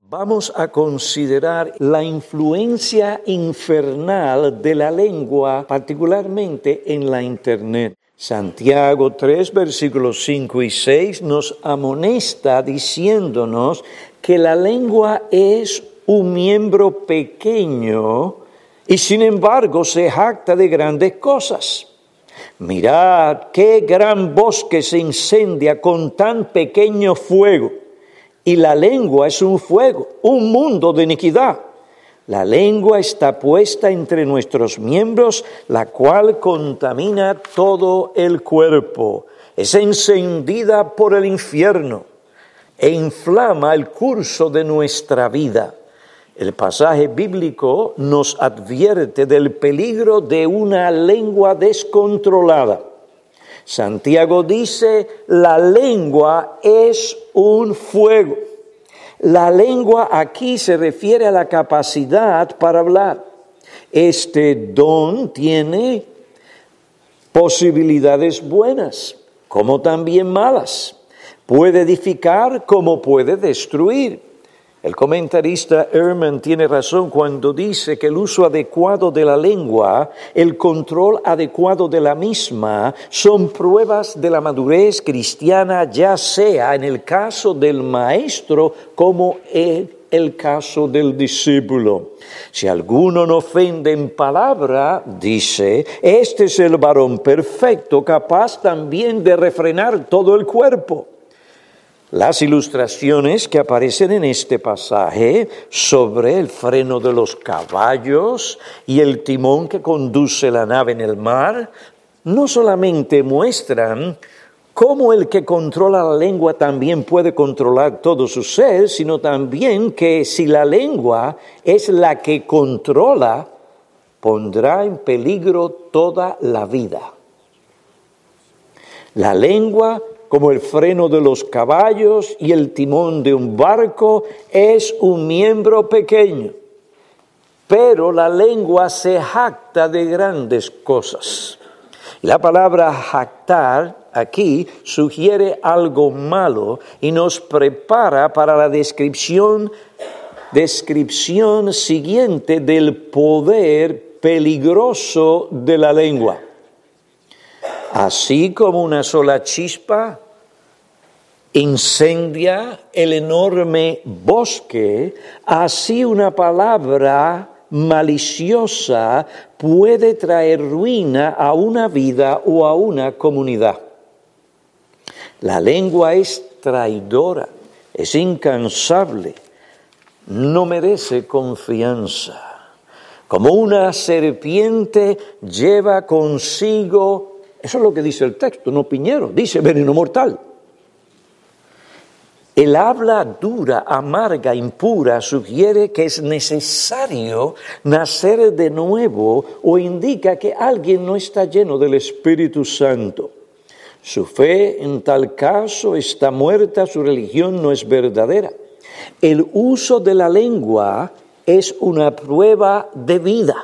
Vamos a considerar la influencia infernal de la lengua, particularmente en la Internet. Santiago 3, versículos 5 y 6 nos amonesta diciéndonos que la lengua es un miembro pequeño y sin embargo se jacta de grandes cosas. Mirad qué gran bosque se incendia con tan pequeño fuego. Y la lengua es un fuego, un mundo de iniquidad. La lengua está puesta entre nuestros miembros, la cual contamina todo el cuerpo. Es encendida por el infierno e inflama el curso de nuestra vida. El pasaje bíblico nos advierte del peligro de una lengua descontrolada. Santiago dice, la lengua es un fuego. La lengua aquí se refiere a la capacidad para hablar. Este don tiene posibilidades buenas, como también malas. Puede edificar como puede destruir. El comentarista Ehrman tiene razón cuando dice que el uso adecuado de la lengua, el control adecuado de la misma, son pruebas de la madurez cristiana, ya sea en el caso del maestro como en el caso del discípulo. Si alguno no ofende en palabra, dice, este es el varón perfecto, capaz también de refrenar todo el cuerpo. Las ilustraciones que aparecen en este pasaje sobre el freno de los caballos y el timón que conduce la nave en el mar, no solamente muestran cómo el que controla la lengua también puede controlar todo su ser, sino también que si la lengua es la que controla, pondrá en peligro toda la vida. La lengua, como el freno de los caballos y el timón de un barco, es un miembro pequeño, pero la lengua se jacta de grandes cosas. La palabra jactar aquí sugiere algo malo y nos prepara para la descripción siguiente del poder peligroso de la lengua. Así como una sola chispa incendia el enorme bosque, así una palabra maliciosa puede traer ruina a una vida o a una comunidad. La lengua es traidora, es incansable, no merece confianza. Como una serpiente lleva consigo. Eso es lo que dice el texto, no Piñero, dice veneno mortal. El habla dura, amarga, impura sugiere que es necesario nacer de nuevo o indica que alguien no está lleno del Espíritu Santo. Su fe en tal caso está muerta, su religión no es verdadera. El uso de la lengua es una prueba de vida.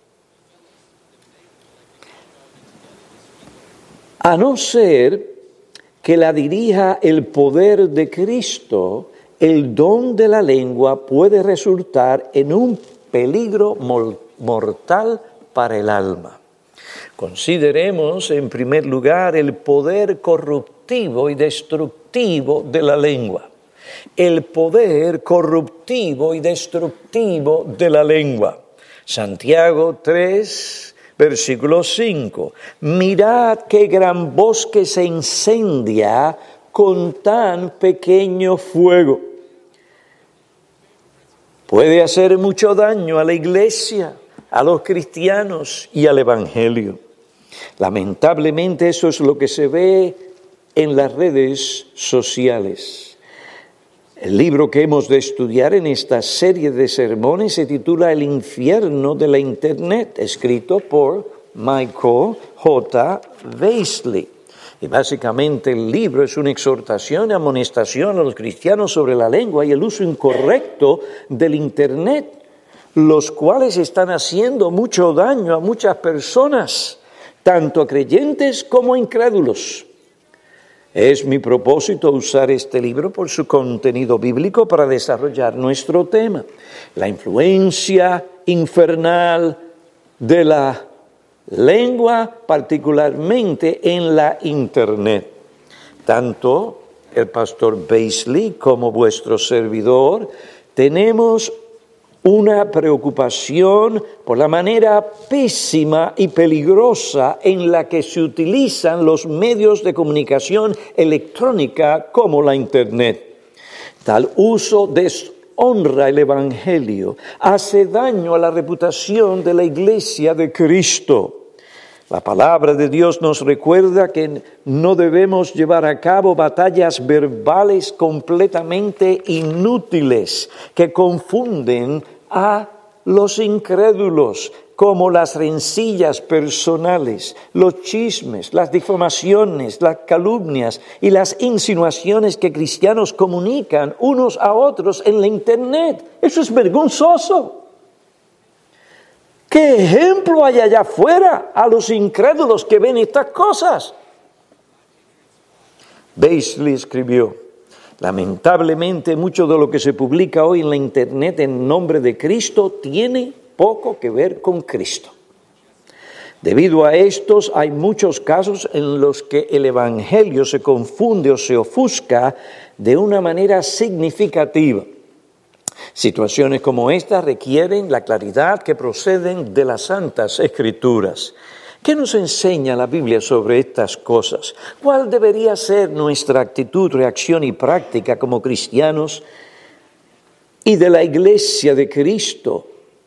A no ser que la dirija el poder de Cristo, el don de la lengua puede resultar en un peligro mortal para el alma. Consideremos en primer lugar el poder corruptivo y destructivo de la lengua. El poder corruptivo y destructivo de la lengua. Santiago 3, versículo 5. Mirad qué gran bosque se incendia con tan pequeño fuego. Puede hacer mucho daño a la iglesia, a los cristianos y al evangelio. Lamentablemente eso es lo que se ve en las redes sociales. El libro que hemos de estudiar en esta serie de sermones se titula El infierno de la Internet, escrito por Michael J. Weisley. Y básicamente el libro es una exhortación y amonestación a los cristianos sobre la lengua y el uso incorrecto del Internet, los cuales están haciendo mucho daño a muchas personas, tanto a creyentes como a incrédulos. Es mi propósito usar este libro por su contenido bíblico para desarrollar nuestro tema, la influencia infernal de la lengua, particularmente en la Internet. Tanto el pastor Beisley como vuestro servidor tenemos una preocupación por la manera pésima y peligrosa en la que se utilizan los medios de comunicación electrónica como la Internet. Tal uso deshonra el Evangelio, hace daño a la reputación de la Iglesia de Cristo. La palabra de Dios nos recuerda que no debemos llevar a cabo batallas verbales completamente inútiles que confunden a los incrédulos, como las rencillas personales, los chismes, las difamaciones, las calumnias y las insinuaciones que cristianos comunican unos a otros en la Internet. Eso es vergonzoso. ¿Qué ejemplo hay allá afuera a los incrédulos que ven estas cosas? Beisley escribió: lamentablemente mucho de lo que se publica hoy en la Internet en nombre de Cristo tiene poco que ver con Cristo. Debido a estos hay muchos casos en los que el Evangelio se confunde o se ofusca de una manera significativa. Situaciones como esta requieren la claridad que proceden de las Santas Escrituras. ¿Qué nos enseña la Biblia sobre estas cosas? ¿Cuál debería ser nuestra actitud, reacción y práctica como cristianos y de la Iglesia de Cristo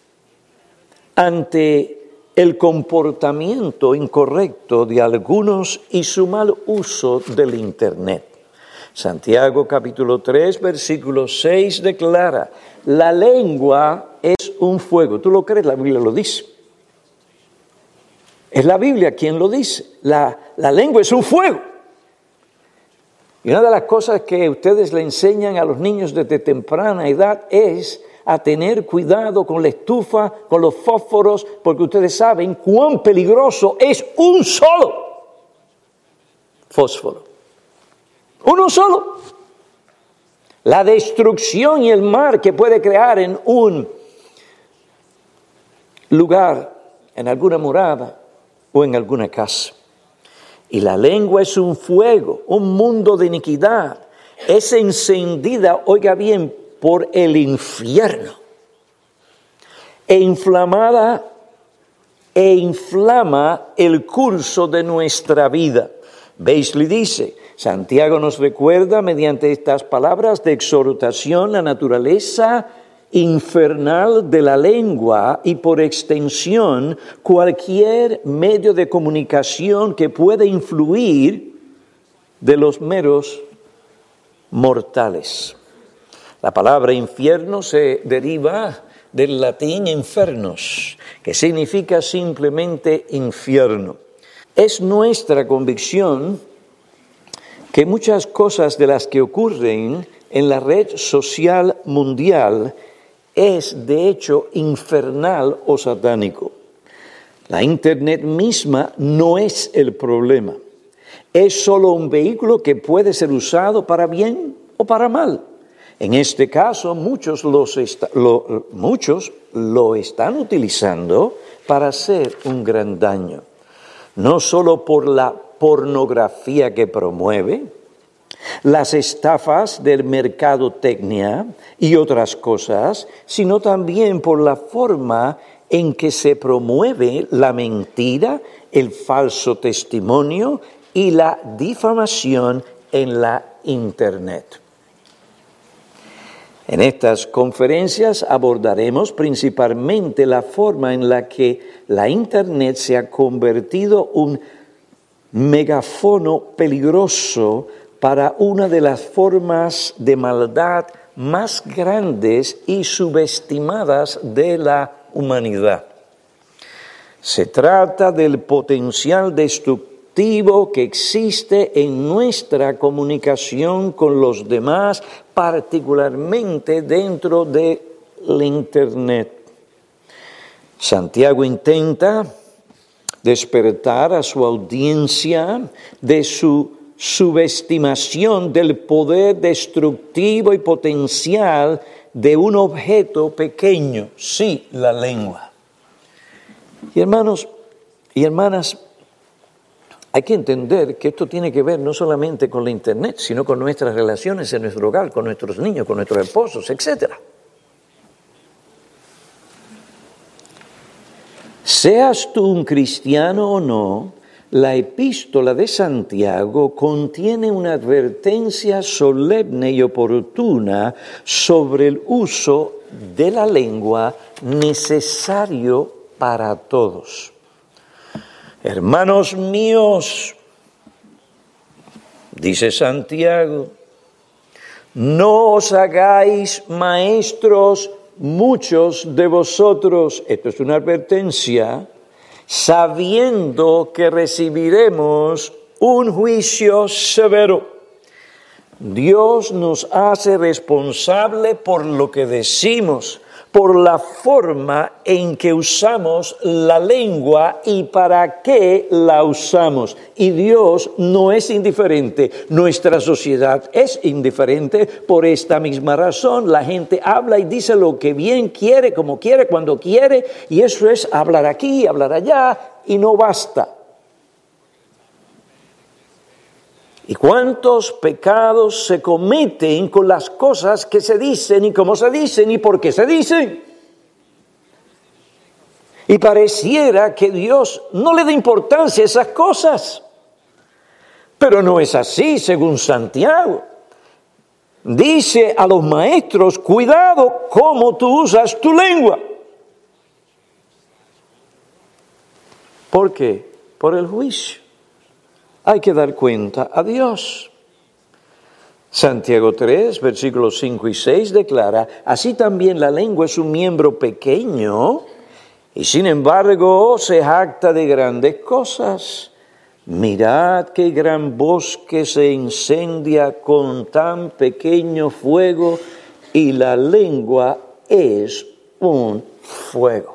ante el comportamiento incorrecto de algunos y su mal uso del Internet? Santiago capítulo 3, versículo 6 declara: la lengua es un fuego. ¿Tú lo crees? La Biblia lo dice. Es la Biblia quien lo dice. La lengua es un fuego. Y una de las cosas que ustedes le enseñan a los niños desde temprana edad es a tener cuidado con la estufa, con los fósforos, porque ustedes saben cuán peligroso es un solo fósforo. Uno solo. La destrucción y el mal que puede crear en un lugar, en alguna morada o en alguna casa. Y la lengua es un fuego, un mundo de iniquidad. Es encendida, oiga bien, por el infierno. E inflama el curso de nuestra vida. Beisley dice: Santiago nos recuerda mediante estas palabras de exhortación la naturaleza infernal de la lengua y por extensión cualquier medio de comunicación que pueda influir de los meros mortales. La palabra infierno se deriva del latín infernos, que significa simplemente infierno. Es nuestra convicción que muchas cosas de las que ocurren en la red social mundial es de hecho infernal o satánico. La Internet misma no es el problema. Es solo un vehículo que puede ser usado para bien o para mal. En este caso, muchos lo están utilizando para hacer un gran daño. No solo por la pornografía que promueve, las estafas del mercadotecnia y otras cosas, sino también por la forma en que se promueve la mentira, el falso testimonio y la difamación en la Internet. En estas conferencias abordaremos principalmente la forma en la que la Internet se ha convertido en un megáfono peligroso para una de las formas de maldad más grandes y subestimadas de la humanidad. Se trata del potencial destructivo que existe en nuestra comunicación con los demás, particularmente dentro de la Internet. Santiago intenta despertar a su audiencia de su subestimación del poder destructivo y potencial de un objeto pequeño, sí, la lengua. Y hermanos y hermanas, hay que entender que esto tiene que ver no solamente con la internet, sino con nuestras relaciones en nuestro hogar, con nuestros niños, con nuestros esposos, etc. Seas tú un cristiano o no, la epístola de Santiago contiene una advertencia solemne y oportuna sobre el uso de la lengua necesario para todos. Hermanos míos, dice Santiago, no os hagáis maestros muchos de vosotros, esto es una advertencia, sabiendo que recibiremos un juicio severo. Dios nos hace responsable por lo que decimos, por la forma en que usamos la lengua y para qué la usamos. Y Dios no es indiferente, nuestra sociedad es indiferente. Por esta misma razón, la gente habla y dice lo que bien quiere, como quiere, cuando quiere, y eso es hablar aquí, hablar allá, y no basta. ¿Y cuántos pecados se cometen con las cosas que se dicen y cómo se dicen y por qué se dicen? Y pareciera que Dios no le da importancia a esas cosas. Pero no es así, según Santiago. Dice a los maestros, cuidado cómo tú usas tu lengua. ¿Por qué? Por el juicio. Hay que dar cuenta a Dios. Santiago 3, versículos 5 y 6 declara, así también la lengua es un miembro pequeño y sin embargo se jacta de grandes cosas. Mirad qué gran bosque se incendia con tan pequeño fuego y la lengua es un fuego.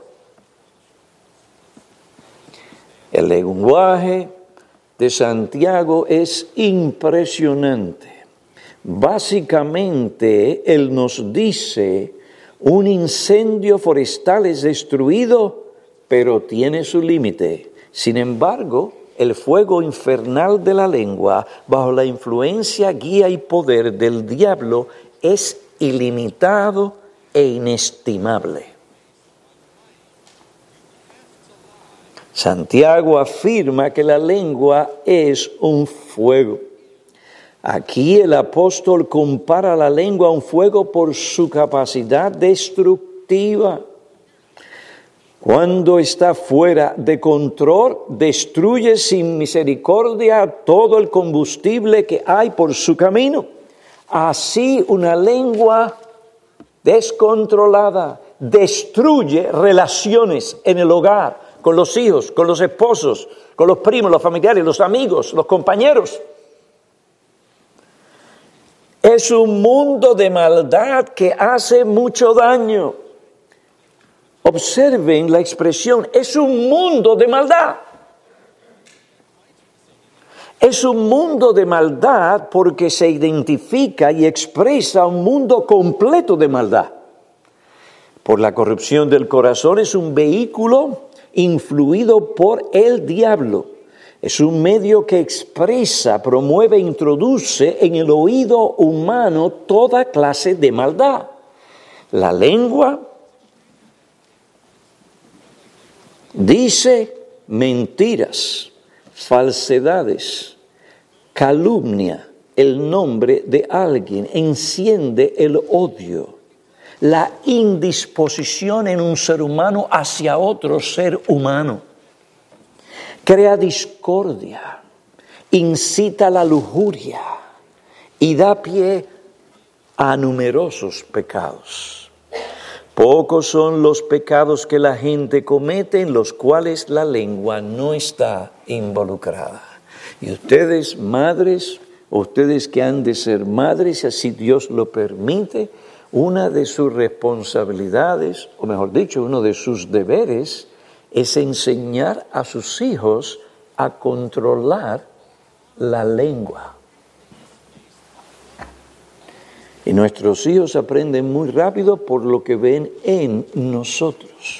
El lenguaje de Santiago es impresionante. Básicamente, él nos dice, un incendio forestal es destruido, pero tiene su límite. Sin embargo, el fuego infernal de la lengua, bajo la influencia, guía y poder del diablo, es ilimitado e inestimable. Santiago afirma que la lengua es un fuego. Aquí el apóstol compara la lengua a un fuego por su capacidad destructiva. Cuando está fuera de control, destruye sin misericordia todo el combustible que hay por su camino. Así una lengua descontrolada destruye relaciones en el hogar, con los hijos, con los esposos, con los primos, los familiares, los amigos, los compañeros. Es un mundo de maldad que hace mucho daño. Observen la expresión, es un mundo de maldad. Es un mundo de maldad porque se identifica y expresa un mundo completo de maldad. Por la corrupción del corazón es un vehículo influido por el diablo. Es un medio que expresa, promueve e introduce en el oído humano toda clase de maldad. La lengua dice mentiras, falsedades, calumnia, el nombre de alguien, enciende el odio. La indisposición en un ser humano hacia otro ser humano. Crea discordia, incita a la lujuria y da pie a numerosos pecados. Pocos son los pecados que la gente comete en los cuales la lengua no está involucrada. Y ustedes, madres, ustedes que han de ser madres, si así Dios lo permite, una de sus responsabilidades, o mejor dicho, uno de sus deberes, es enseñar a sus hijos a controlar la lengua. Y nuestros hijos aprenden muy rápido por lo que ven en nosotros.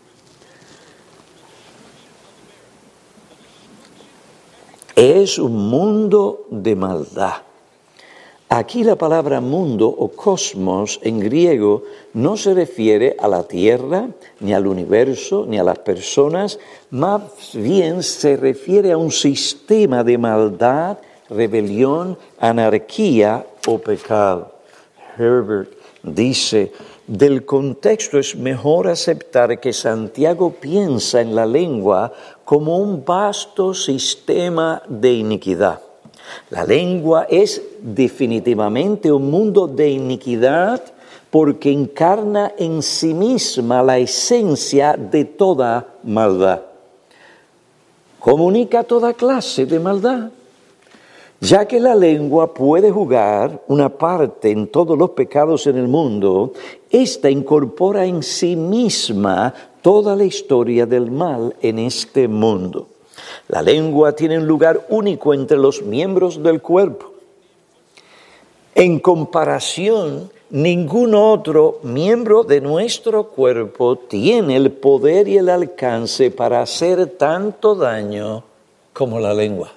Es un mundo de maldad. Aquí la palabra mundo o cosmos en griego no se refiere a la tierra, ni al universo, ni a las personas, más bien se refiere a un sistema de maldad, rebelión, anarquía o pecado. Herbert dice, del contexto es mejor aceptar que Santiago piensa en la lengua como un vasto sistema de iniquidad. La lengua es definitivamente un mundo de iniquidad porque encarna en sí misma la esencia de toda maldad. Comunica toda clase de maldad, ya que la lengua puede jugar una parte en todos los pecados en el mundo. Esta incorpora en sí misma toda la historia del mal en este mundo. La lengua tiene un lugar único entre los miembros del cuerpo. En comparación, ningún otro miembro de nuestro cuerpo tiene el poder y el alcance para hacer tanto daño como la lengua.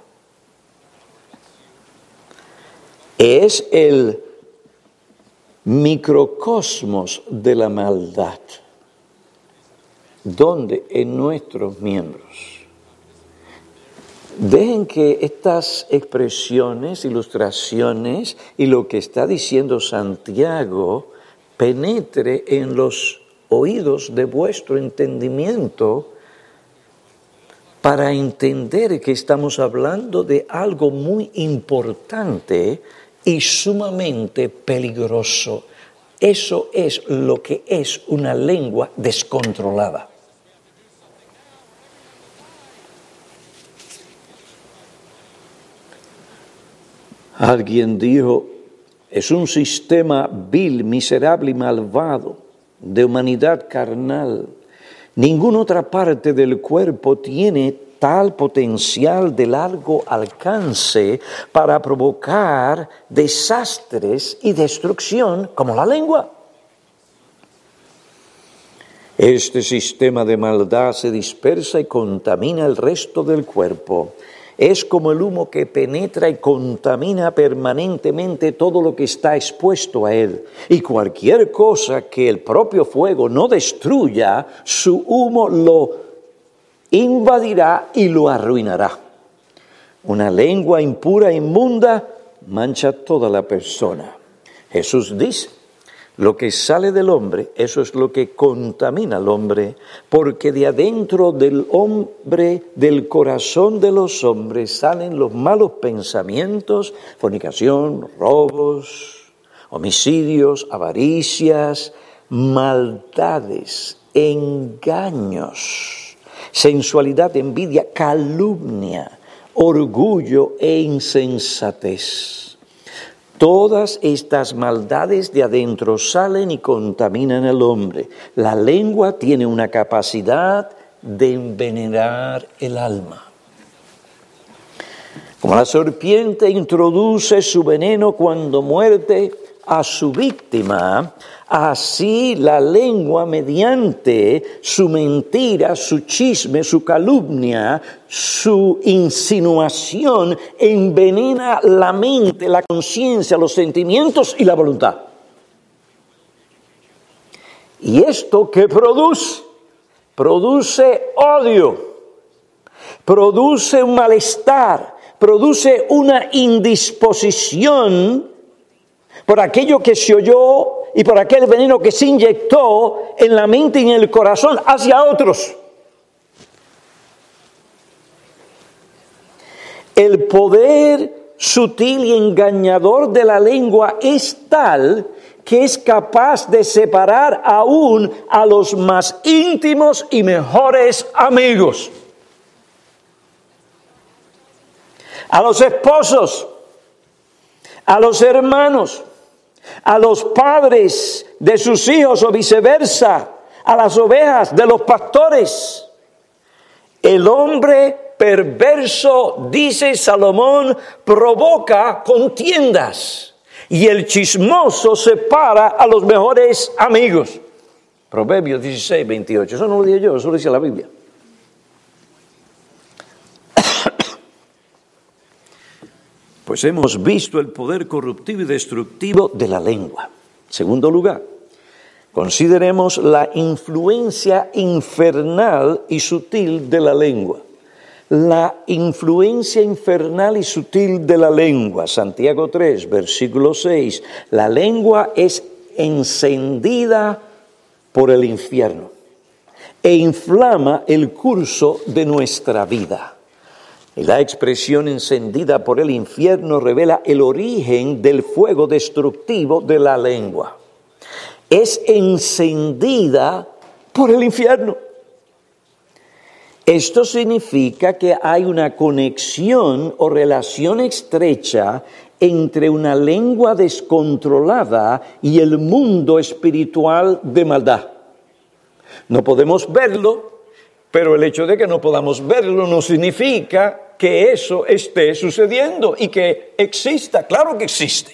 Es el microcosmos de la maldad, donde en nuestros miembros. Dejen que estas expresiones, ilustraciones y lo que está diciendo Santiago penetre en los oídos de vuestro entendimiento para entender que estamos hablando de algo muy importante y sumamente peligroso. Eso es lo que es una lengua descontrolada. Alguien dijo, es un sistema vil, miserable y malvado, de humanidad carnal. Ninguna otra parte del cuerpo tiene tal potencial de largo alcance para provocar desastres y destrucción como la lengua. Este sistema de maldad se dispersa y contamina el resto del cuerpo. Es como el humo que penetra y contamina permanentemente todo lo que está expuesto a él. Y cualquier cosa que el propio fuego no destruya, su humo lo invadirá y lo arruinará. Una lengua impura e inmunda mancha toda la persona. Jesús dice, lo que sale del hombre, eso es lo que contamina al hombre, porque de adentro del hombre, del corazón de los hombres, salen los malos pensamientos, fornicación, robos, homicidios, avaricias, maldades, engaños, sensualidad, envidia, calumnia, orgullo e insensatez. Todas estas maldades de adentro salen y contaminan al hombre. La lengua tiene una capacidad de envenenar el alma. Como la serpiente introduce su veneno cuando muerde a su víctima, así la lengua, mediante su mentira, su chisme, su calumnia, su insinuación, envenena la mente, la conciencia, los sentimientos y la voluntad. ¿Y esto qué produce? Produce odio, produce un malestar, produce una indisposición por aquello que se oyó y por aquel veneno que se inyectó en la mente y en el corazón hacia otros. El poder sutil y engañador de la lengua es tal que es capaz de separar aún a los más íntimos y mejores amigos. A los esposos, a los hermanos, a los padres de sus hijos o viceversa, a las ovejas de los pastores. El hombre perverso, dice Salomón, provoca contiendas y el chismoso separa a los mejores amigos. Proverbios 16, 28. Eso no lo dije yo, eso lo dice la Biblia. Pues hemos visto el poder corruptivo y destructivo de la lengua. Segundo lugar, consideremos la influencia infernal y sutil de la lengua. La influencia infernal y sutil de la lengua. Santiago 3, versículo 6. La lengua es encendida por el infierno e inflama el curso de nuestra vida. Y la expresión encendida por el infierno revela el origen del fuego destructivo de la lengua. Es encendida por el infierno. Esto significa que hay una conexión o relación estrecha entre una lengua descontrolada y el mundo espiritual de maldad. No podemos verlo, pero el hecho de que no podamos verlo no significa que eso esté sucediendo y que exista. Claro que existe.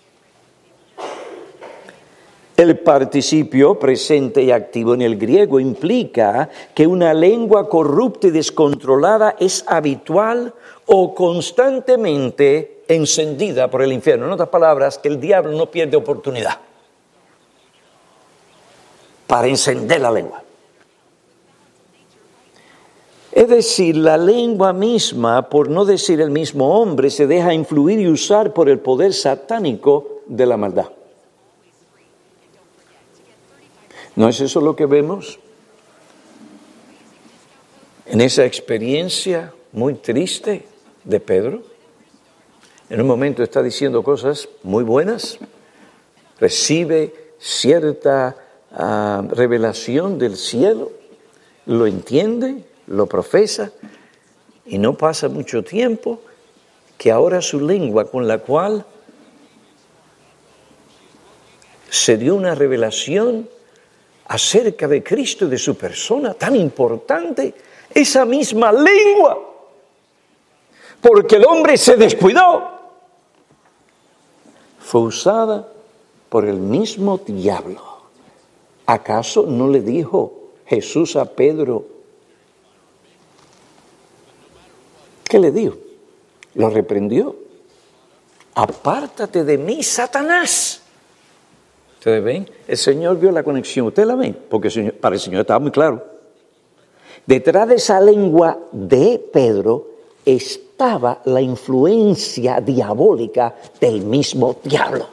El participio presente y activo en el griego implica que una lengua corrupta y descontrolada es habitual o constantemente encendida por el infierno. En otras palabras, que el diablo no pierde oportunidad para encender la lengua. Es decir, la lengua misma, por no decir el mismo hombre, se deja influir y usar por el poder satánico de la maldad. ¿No es eso lo que vemos en esa experiencia muy triste de Pedro? En un momento está diciendo cosas muy buenas, recibe cierta revelación del cielo, lo entiende, lo profesa, y no pasa mucho tiempo que ahora su lengua con la cual se dio una revelación acerca de Cristo y de su persona tan importante, esa misma lengua, porque el hombre se descuidó, fue usada por el mismo diablo. ¿Acaso no le dijo Jesús a Pedro? ¿Qué le dijo? Lo reprendió. Apártate de mí, Satanás. ¿Ustedes ven? El Señor vio la conexión. ¿Ustedes la ven? Porque para el Señor estaba muy claro. Detrás de esa lengua de Pedro estaba la influencia diabólica del mismo diablo.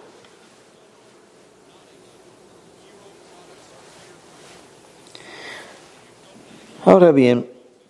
Ahora bien,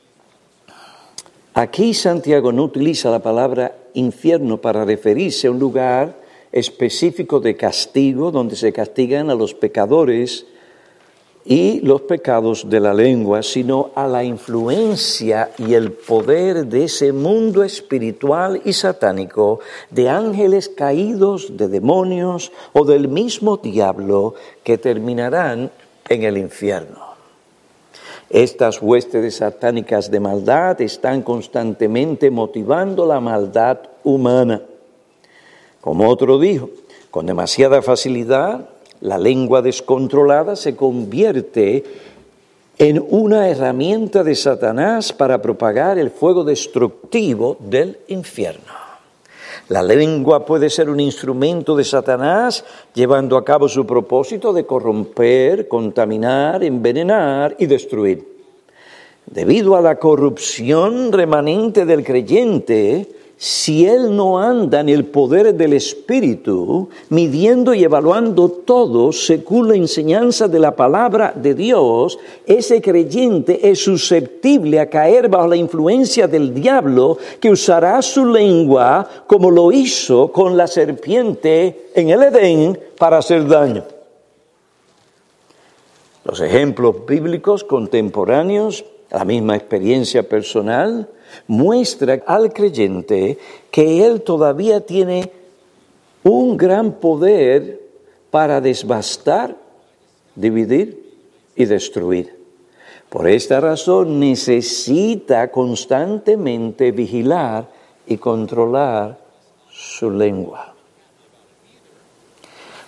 aquí Santiago no utiliza la palabra infierno para referirse a un lugar específico de castigo donde se castigan a los pecadores y los pecados de la lengua, sino a la influencia y el poder de ese mundo espiritual y satánico, de ángeles caídos, de demonios o del mismo diablo que terminarán en el infierno. Estas huestes satánicas de maldad están constantemente motivando la maldad humana. Como otro dijo, con demasiada facilidad, la lengua descontrolada se convierte en una herramienta de Satanás para propagar el fuego destructivo del infierno. La lengua puede ser un instrumento de Satanás llevando a cabo su propósito de corromper, contaminar, envenenar y destruir. Debido a la corrupción remanente del creyente, si él no anda en el poder del Espíritu, midiendo y evaluando todo según la enseñanza de la palabra de Dios, ese creyente es susceptible a caer bajo la influencia del diablo, que usará su lengua como lo hizo con la serpiente en el Edén para hacer daño. Los ejemplos bíblicos contemporáneos, la misma experiencia personal, muestra al creyente que él todavía tiene un gran poder para devastar, dividir y destruir. Por esta razón necesita constantemente vigilar y controlar su lengua.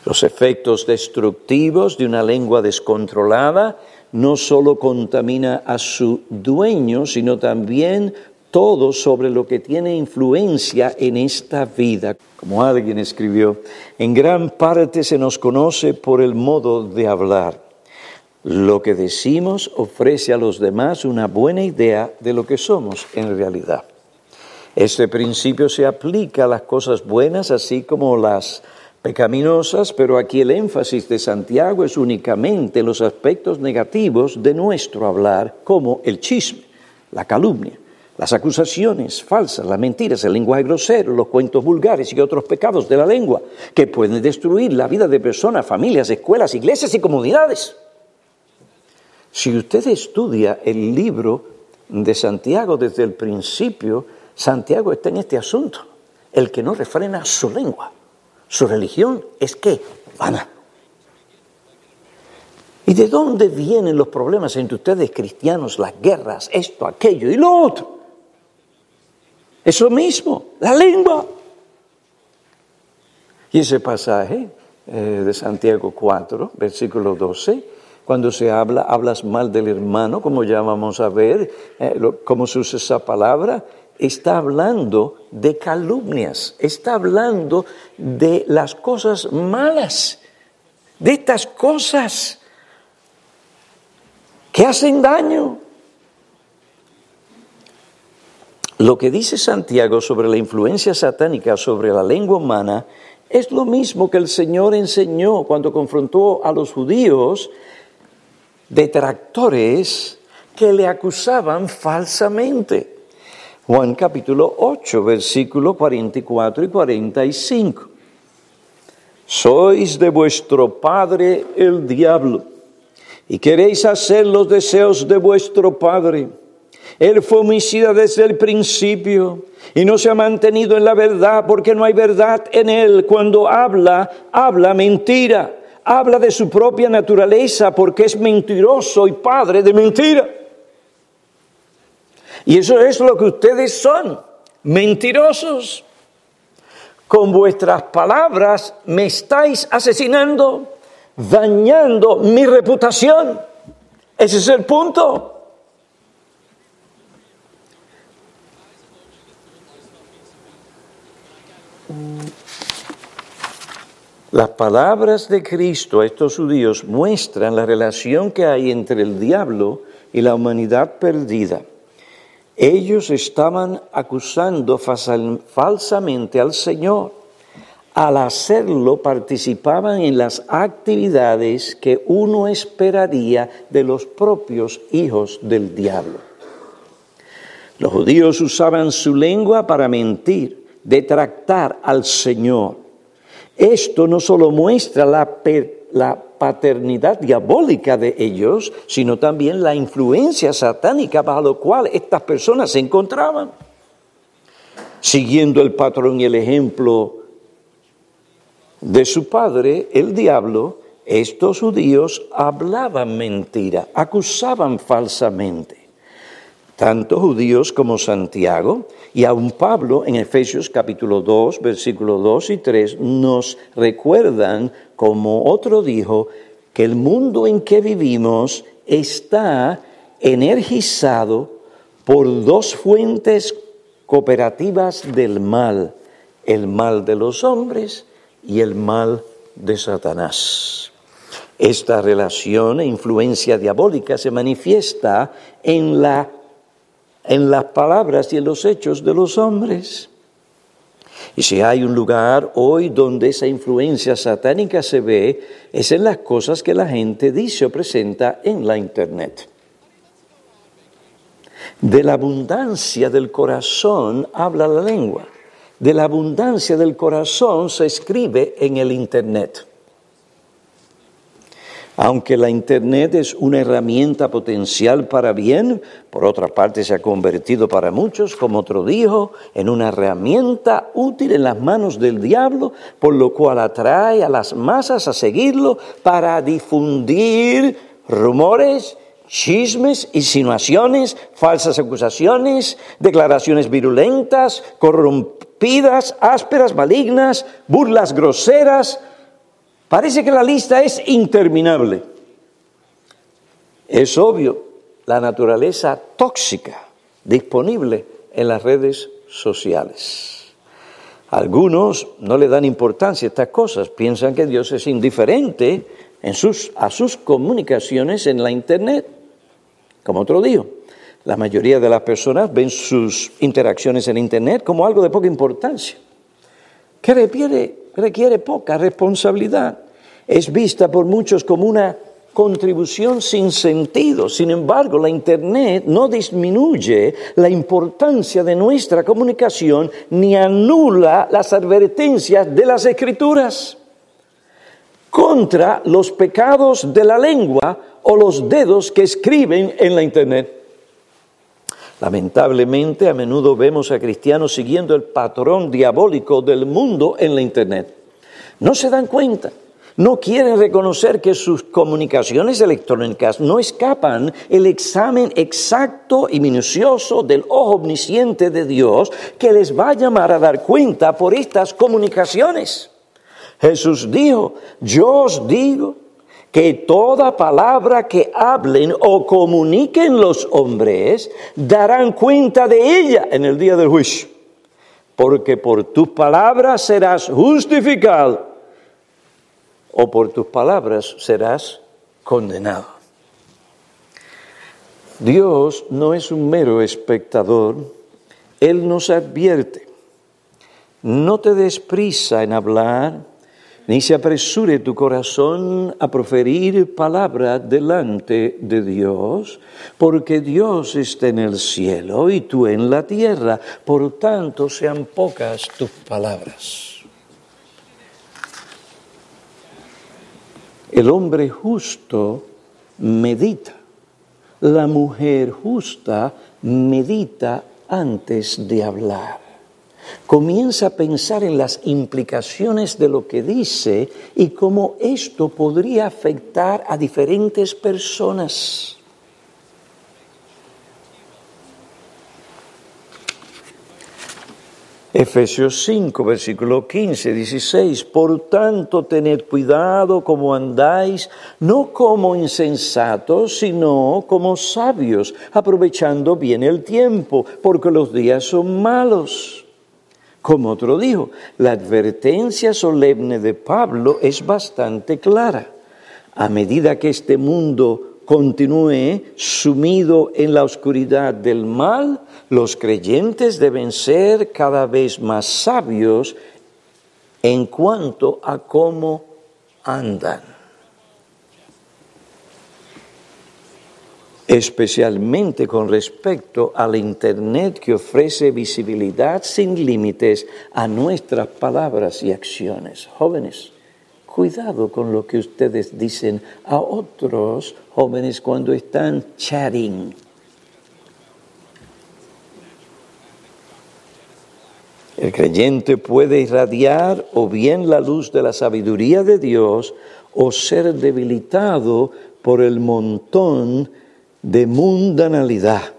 Los efectos destructivos de una lengua descontrolada no solo contamina a su dueño, sino también todo sobre lo que tiene influencia en esta vida. Como alguien escribió, en gran parte se nos conoce por el modo de hablar. Lo que decimos ofrece a los demás una buena idea de lo que somos en realidad. Este principio se aplica a las cosas buenas así como las pecaminosas, pero aquí el énfasis de Santiago es únicamente en los aspectos negativos de nuestro hablar, como el chisme, la calumnia, las acusaciones falsas, las mentiras, el lenguaje grosero, los cuentos vulgares y otros pecados de la lengua que pueden destruir la vida de personas, familias, escuelas, iglesias y comunidades. Si usted estudia el libro de Santiago desde el principio, Santiago está en este asunto. El que no refrena su lengua, su religión es ¿qué? Vana. ¿Y de dónde vienen los problemas entre ustedes cristianos, las guerras, esto, aquello y lo otro? Eso mismo, la lengua. Y ese pasaje de Santiago 4, versículo 12, cuando se hablas mal del hermano, como ya vamos a ver, cómo se usa esa palabra, está hablando de calumnias, está hablando de las cosas malas, de estas cosas que hacen daño. Lo que dice Santiago sobre la influencia satánica sobre la lengua humana es lo mismo que el Señor enseñó cuando confrontó a los judíos detractores que le acusaban falsamente. Juan capítulo 8, versículos 44 y 45. Sois de vuestro padre el diablo, y queréis hacer los deseos de vuestro padre. Él fue homicida desde el principio, y no se ha mantenido en la verdad, porque no hay verdad en él. Cuando habla mentira. Habla de su propia naturaleza porque es mentiroso y padre de mentira. Y eso es lo que ustedes son, mentirosos. Con vuestras palabras me estáis asesinando, dañando mi reputación. Ese es el punto. Las palabras de Cristo a estos judíos muestran la relación que hay entre el diablo y la humanidad perdida. Ellos estaban acusando falsamente al Señor. Al hacerlo, participaban en las actividades que uno esperaría de los propios hijos del diablo. Los judíos usaban su lengua para mentir, detractar al Señor. Esto no solo muestra la paternidad diabólica de ellos, sino también la influencia satánica bajo la cual estas personas se encontraban. Siguiendo el patrón y el ejemplo de su padre, el diablo, estos judíos hablaban mentira, acusaban falsamente. Tanto judíos como Santiago y aun Pablo en Efesios capítulo 2, versículos 2 y 3 nos recuerdan, como otro dijo, que el mundo en que vivimos está energizado por dos fuentes cooperativas del mal, el mal de los hombres y el mal de Satanás. Esta relación e influencia diabólica se manifiesta en las palabras y en los hechos de los hombres. Y si hay un lugar hoy donde esa influencia satánica se ve, es en las cosas que la gente dice o presenta en la internet. De la abundancia del corazón habla la lengua. De la abundancia del corazón se escribe en el internet. Aunque la internet es una herramienta potencial para bien, por otra parte se ha convertido para muchos, como otro dijo, en una herramienta útil en las manos del diablo, por lo cual atrae a las masas a seguirlo para difundir rumores, chismes, insinuaciones, falsas acusaciones, declaraciones virulentas, corrompidas, ásperas, malignas, burlas groseras, Parece que la lista es interminable. Es obvio la naturaleza tóxica disponible en las redes sociales. Algunos no le dan importancia a estas cosas, piensan que Dios es indiferente a sus comunicaciones en la Internet. Como otro dijo, la mayoría de las personas ven sus interacciones en Internet como algo de poca importancia, que requiere poca responsabilidad. Es vista por muchos como una contribución sin sentido. Sin embargo, la Internet no disminuye la importancia de nuestra comunicación ni anula las advertencias de las Escrituras contra los pecados de la lengua o los dedos que escriben en la Internet. Lamentablemente, a menudo vemos a cristianos siguiendo el patrón diabólico del mundo en la Internet. No se dan cuenta. No quieren reconocer que sus comunicaciones electrónicas no escapan el examen exacto y minucioso del ojo omnisciente de Dios, que les va a llamar a dar cuenta por estas comunicaciones. Jesús dijo: yo os digo que toda palabra que hablen o comuniquen los hombres darán cuenta de ella en el día del juicio, porque por tus palabras serás justificado, o por tus palabras serás condenado. Dios no es un mero espectador. Él nos advierte: no te des prisa en hablar, ni se apresure tu corazón a proferir palabra delante de Dios, porque Dios está en el cielo y tú en la tierra, por tanto sean pocas tus palabras. El hombre justo medita, la mujer justa medita antes de hablar. Comienza a pensar en las implicaciones de lo que dice y cómo esto podría afectar a diferentes personas. Efesios 5, versículo 15, 16. Por tanto, tened cuidado como andáis, no como insensatos, sino como sabios, aprovechando bien el tiempo, porque los días son malos. Como otro dijo, la advertencia solemne de Pablo es bastante clara. A medida que este mundo continúe sumido en la oscuridad del mal, los creyentes deben ser cada vez más sabios en cuanto a cómo andan. Especialmente con respecto al Internet, que ofrece visibilidad sin límites a nuestras palabras y acciones. Jóvenes, cuidado con lo que ustedes dicen a otros jóvenes cuando están chatting. El creyente puede irradiar o bien la luz de la sabiduría de Dios o ser debilitado por el montón de mundanalidad.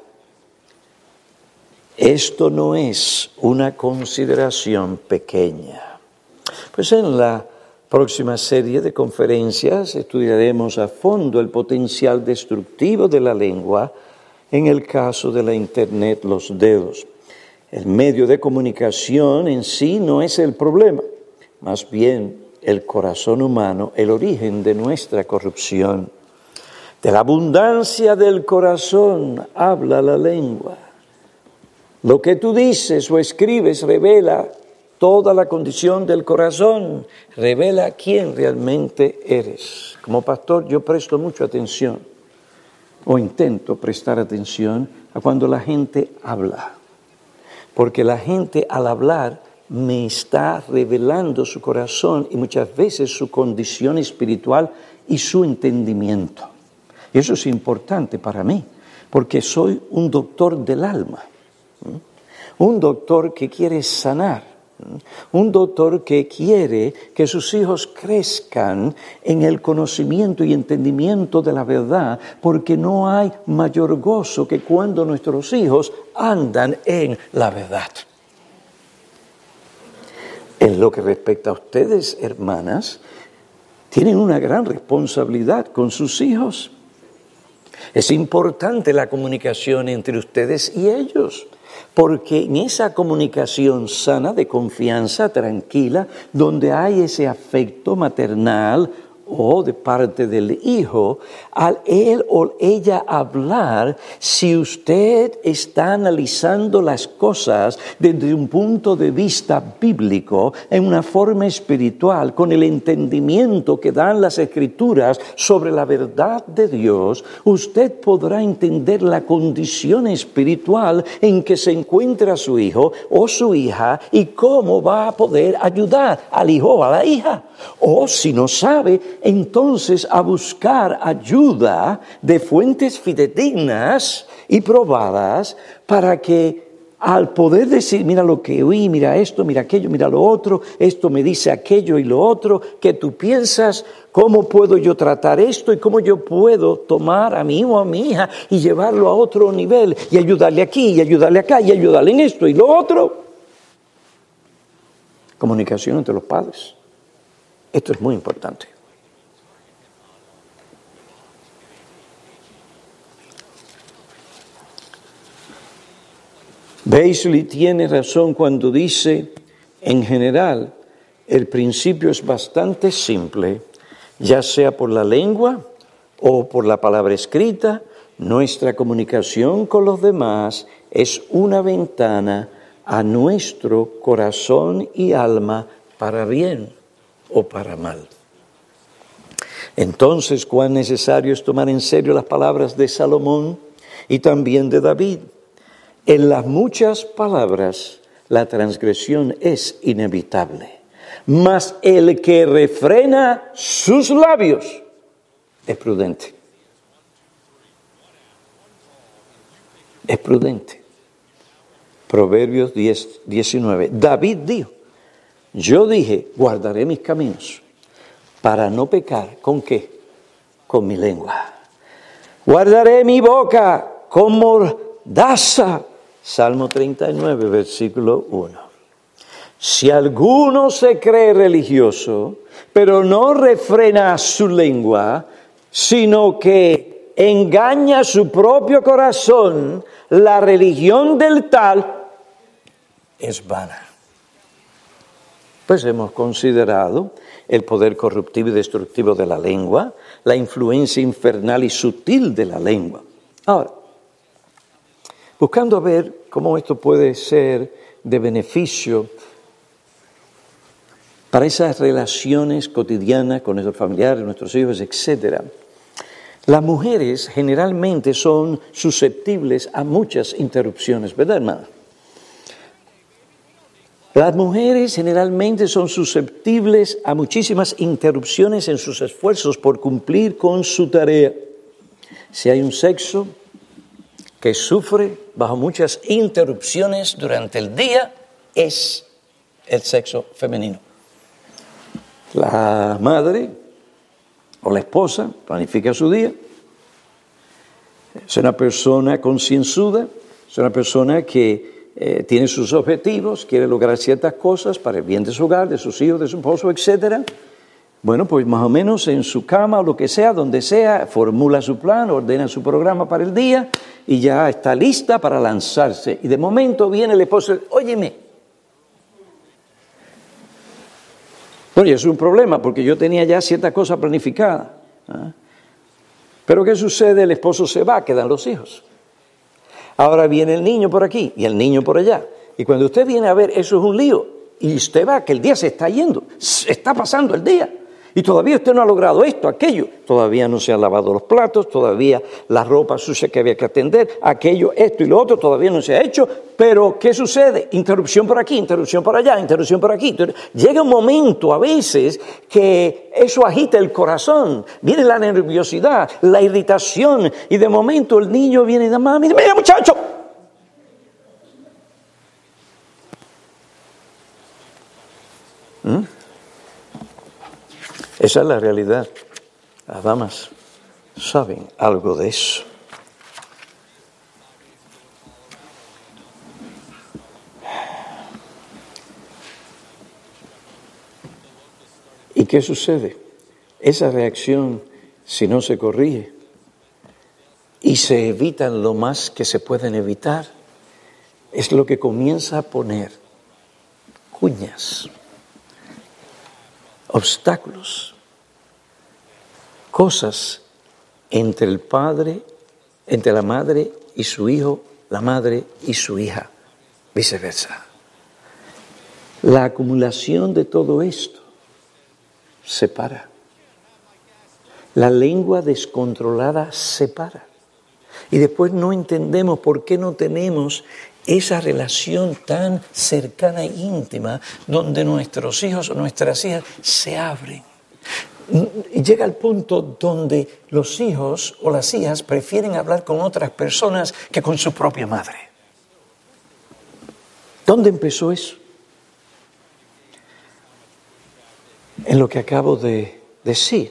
Esto no es una consideración pequeña. Pues en la próxima serie de conferencias estudiaremos a fondo el potencial destructivo de la lengua en el caso de la Internet, los dedos. El medio de comunicación en sí no es el problema, más bien el corazón humano, el origen de nuestra corrupción. De la abundancia del corazón habla la lengua. Lo que tú dices o escribes revela toda la condición del corazón, revela quién realmente eres. Como pastor yo presto mucha atención, o intento prestar atención a cuando la gente habla. Porque la gente al hablar me está revelando su corazón y muchas veces su condición espiritual y su entendimiento. Y eso es importante para mí, porque soy un doctor del alma, un doctor que quiere sanar, un doctor que quiere que sus hijos crezcan en el conocimiento y entendimiento de la verdad, porque no hay mayor gozo que cuando nuestros hijos andan en la verdad. En lo que respecta a ustedes, hermanas, tienen una gran responsabilidad con sus hijos. Es importante la comunicación entre ustedes y ellos, porque en esa comunicación sana, de confianza, tranquila, donde hay ese afecto maternal o de parte del hijo, al él o ella hablar, si usted está analizando las cosas desde un punto de vista bíblico, en una forma espiritual, con el entendimiento que dan las Escrituras sobre la verdad de Dios, usted podrá entender la condición espiritual en que se encuentra su hijo o su hija y cómo va a poder ayudar al hijo o a la hija. O si no sabe, entonces a buscar ayuda de fuentes fidedignas y probadas para que al poder decir, mira lo que oí, mira esto, mira aquello, mira lo otro, esto me dice aquello y lo otro, que tú piensas, ¿cómo puedo yo tratar esto y cómo yo puedo tomar a mi hijo o a mi hija y llevarlo a otro nivel y ayudarle aquí y ayudarle acá y ayudarle en esto y lo otro? Comunicación entre los padres. Esto es muy importante. Beisley tiene razón cuando dice, en general, el principio es bastante simple, ya sea por la lengua o por la palabra escrita, nuestra comunicación con los demás es una ventana a nuestro corazón y alma para bien o para mal. Entonces, cuán necesario es tomar en serio las palabras de Salomón y también de David. En las muchas palabras, la transgresión es inevitable, mas el que refrena sus labios es prudente. Es prudente. Proverbios 10:19. David dijo, yo dije, guardaré mis caminos para no pecar. ¿Con qué? Con mi lengua. Guardaré mi boca con mordaza. Salmo 39, versículo 1. Si alguno se cree religioso, pero no refrena su lengua, sino que engaña su propio corazón, la religión del tal es vana. Pues hemos considerado el poder corruptivo y destructivo de la lengua, la influencia infernal y sutil de la lengua. Ahora, buscando ver cómo esto puede ser de beneficio para esas relaciones cotidianas con nuestros familiares, nuestros hijos, etc. Las mujeres generalmente son susceptibles a muchas interrupciones, ¿verdad, hermana? Las mujeres generalmente son susceptibles a muchísimas interrupciones en sus esfuerzos por cumplir con su tarea. Si hay un sexo que sufre bajo muchas interrupciones durante el día, es el sexo femenino. La madre o la esposa planifica su día, es una persona concienzuda, es una persona que tiene sus objetivos, quiere lograr ciertas cosas para el bien de su hogar, de sus hijos, de su esposo, etc. Bueno, pues más o menos en su cama o lo que sea, donde sea, formula su plan, ordena su programa para el día y ya está lista para lanzarse. Y de momento viene el esposo, óyeme. Bueno, y es un problema porque yo tenía ya cierta cosa planificada. Pero ¿qué sucede? El esposo se va, quedan los hijos. Ahora viene el niño por aquí y el niño por allá. Y cuando usted viene a ver, eso es un lío. Y usted va que el día se está yendo, está pasando el día. Y todavía usted no ha logrado esto, aquello. Todavía no se han lavado los platos, todavía la ropa sucia que había que atender, aquello, esto y lo otro, todavía no se ha hecho. Pero, ¿qué sucede? Interrupción por aquí, interrupción por allá, interrupción por aquí. Llega un momento a veces que eso agita el corazón. Viene la nerviosidad, la irritación. Y de momento el niño viene y dice, mami, mira muchacho. Esa es la realidad. Las damas saben algo de eso. ¿Y qué sucede? esa reacción, si no se corrige y se evitan lo más que se pueden evitar, es lo que comienza a poner cuñas, obstáculos, cosas entre el padre, entre la madre y su hijo, la madre y su hija, viceversa. La acumulación de todo esto separa. La lengua descontrolada separa. Y después no entendemos por qué no tenemos esa relación tan cercana e íntima donde nuestros hijos o nuestras hijas se abren. Y llega al punto donde los hijos o las hijas prefieren hablar con otras personas que con su propia madre. ¿Dónde empezó eso? En lo que acabo de decir,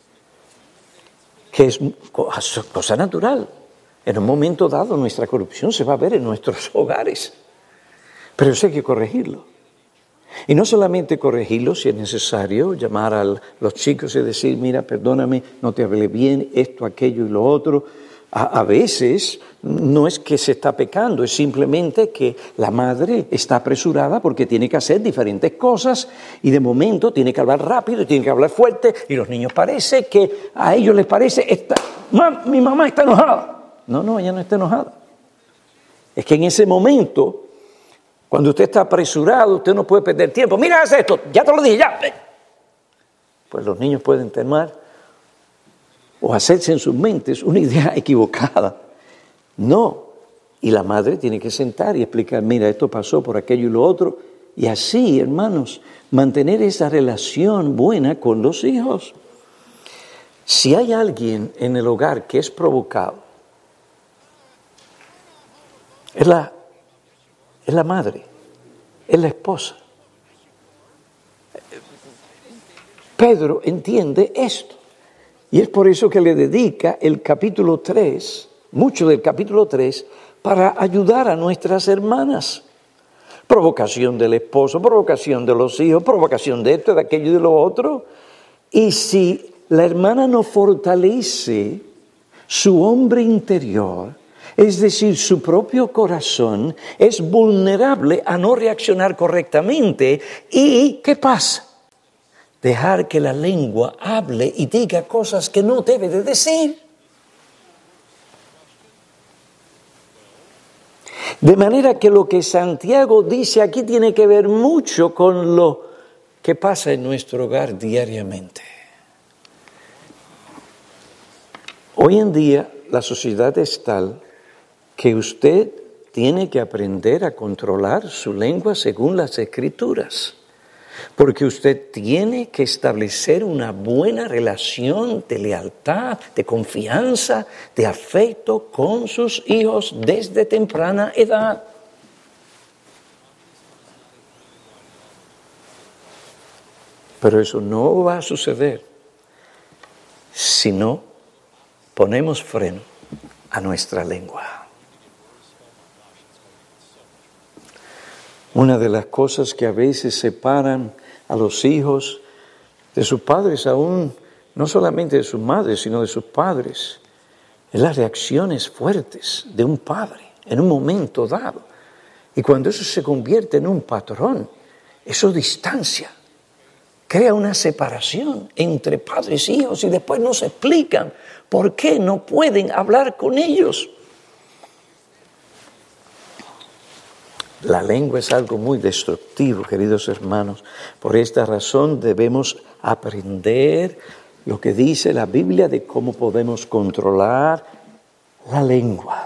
que es cosa natural. En un momento dado nuestra corrupción se va a ver en nuestros hogares, pero eso hay que corregirlo. Y no solamente corregirlo, si es necesario, llamar a los chicos y decir, mira, perdóname, no te hablé bien, esto, aquello y lo otro. A veces no es que se está pecando, es simplemente que la madre está apresurada porque tiene que hacer diferentes cosas y de momento tiene que hablar rápido y tiene que hablar fuerte y los niños parece que a ellos les parece, mi mamá está enojada. No, ella no está enojada. Es que en ese momento, cuando usted está apresurado, usted no puede perder tiempo. Mira, haz esto, ya te lo dije, ya. Pues los niños pueden tomar o hacerse en sus mentes una idea equivocada. No. Y la madre tiene que sentar y explicar, mira, esto pasó por aquello y lo otro. Y así, hermanos, mantener esa relación buena con los hijos. Si hay alguien en el hogar que es provocado, es la madre, es la esposa. Pedro entiende esto. Y es por eso que le dedica el capítulo 3, mucho del capítulo 3, para ayudar a nuestras hermanas. Provocación del esposo, provocación de los hijos, provocación de esto, de aquello y de lo otro. Y si la hermana no fortalece su hombre interior, es decir, su propio corazón, es vulnerable a no reaccionar correctamente. ¿Y qué pasa? Dejar que la lengua hable y diga cosas que no debe de decir. De manera que lo que Santiago dice aquí tiene que ver mucho con lo que pasa en nuestro hogar diariamente. Hoy en día la sociedad es tal que usted tiene que aprender a controlar su lengua según las Escrituras. Porque usted tiene que establecer una buena relación de lealtad, de confianza, de afecto con sus hijos desde temprana edad. Pero eso no va a suceder si no ponemos freno a nuestra lengua. Una de las cosas que a veces separan a los hijos de sus padres, aún no solamente de sus madres, sino de sus padres, es las reacciones fuertes de un padre en un momento dado. Y cuando eso se convierte en un patrón, eso distancia, crea una separación entre padres e hijos y después no se explican por qué no pueden hablar con ellos. La lengua es algo muy destructivo, queridos hermanos. Por esta razón debemos aprender lo que dice la Biblia de cómo podemos controlar la lengua.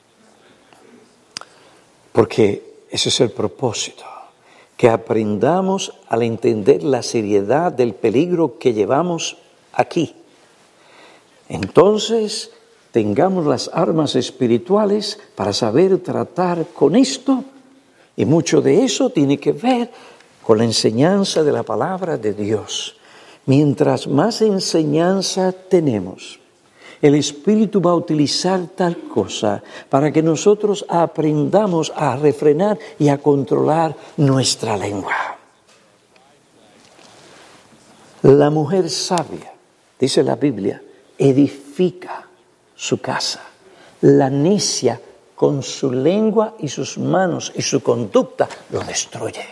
Porque ese es el propósito, que aprendamos al entender la seriedad del peligro que llevamos aquí. Entonces, tengamos las armas espirituales para saber tratar con esto. Y mucho de eso tiene que ver con la enseñanza de la palabra de Dios. Mientras más enseñanza tenemos, el Espíritu va a utilizar tal cosa para que nosotros aprendamos a refrenar y a controlar nuestra lengua. La mujer sabia dice la Biblia, edifica su casa. La necia con su lengua y sus manos y su conducta lo destruye.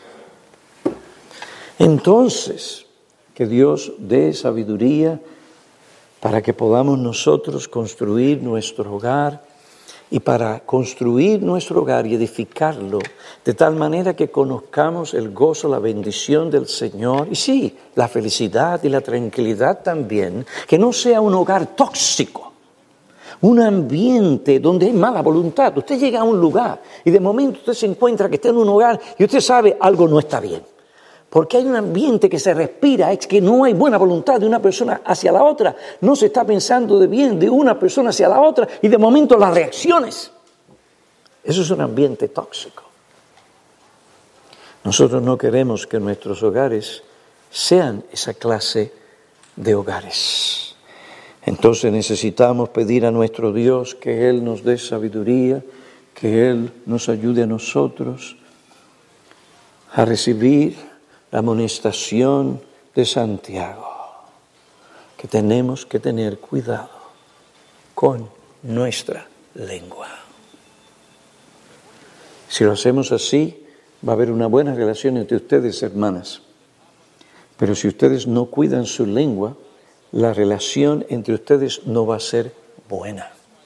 Entonces, que Dios dé sabiduría para que podamos nosotros construir nuestro hogar y para construir nuestro hogar y edificarlo de tal manera que conozcamos el gozo, la bendición del Señor y sí, la felicidad y la tranquilidad también, que no sea un hogar tóxico, un ambiente donde hay mala voluntad. Usted llega a un lugar y de momento usted se encuentra que está en un hogar y usted sabe algo no está bien. Porque hay un ambiente que se respira, es que no hay buena voluntad de una persona hacia la otra. No se está pensando de bien de una persona hacia la otra y de momento las reacciones. Eso es un ambiente tóxico. Nosotros no queremos que nuestros hogares sean esa clase de hogares. Entonces necesitamos pedir a nuestro Dios que Él nos dé sabiduría, que Él nos ayude a nosotros a recibir la amonestación de Santiago, que tenemos que tener cuidado con nuestra lengua. Si lo hacemos así, va a haber una buena relación entre ustedes, hermanas. Pero si ustedes no cuidan su lengua, la relación entre ustedes no va a ser buena.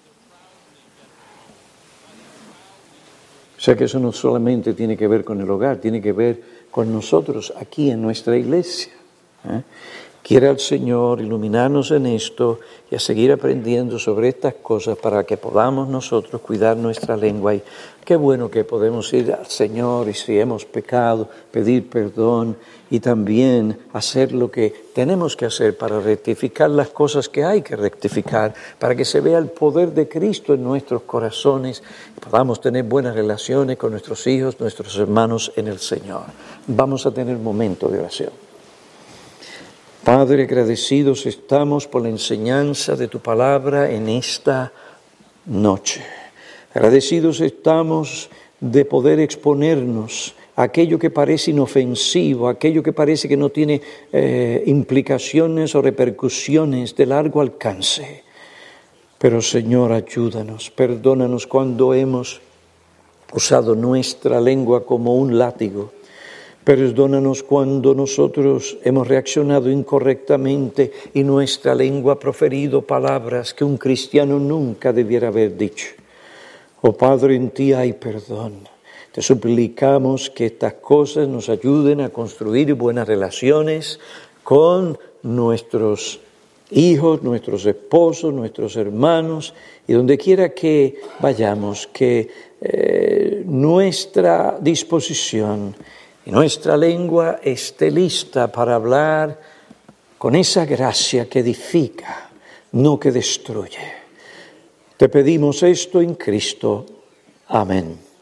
O sea que eso no solamente tiene que ver con el hogar, tiene que ver con nosotros aquí en nuestra iglesia. Quiera el Señor iluminarnos en esto y a seguir aprendiendo sobre estas cosas para que podamos nosotros cuidar nuestra lengua. Y qué bueno que podemos ir al Señor y si hemos pecado, pedir perdón y también hacer lo que tenemos que hacer para rectificar las cosas que hay que rectificar, para que se vea el poder de Cristo en nuestros corazones y podamos tener buenas relaciones con nuestros hijos, nuestros hermanos en el Señor. Vamos a tener un momento de oración. Padre, agradecidos estamos por la enseñanza de tu palabra en esta noche. Agradecidos estamos de poder exponernos a aquello que parece inofensivo, aquello que parece que no tiene implicaciones o repercusiones de largo alcance. Pero Señor, ayúdanos, perdónanos cuando hemos usado nuestra lengua como un látigo. Perdónanos cuando nosotros hemos reaccionado incorrectamente y nuestra lengua ha proferido palabras que un cristiano nunca debiera haber dicho. Oh Padre, en ti hay perdón. Te suplicamos que estas cosas nos ayuden a construir buenas relaciones con nuestros hijos, nuestros esposos, nuestros hermanos y donde quiera que vayamos, que nuestra disposición y nuestra lengua esté lista para hablar con esa gracia que edifica, no que destruye. Te pedimos esto en Cristo. Amén.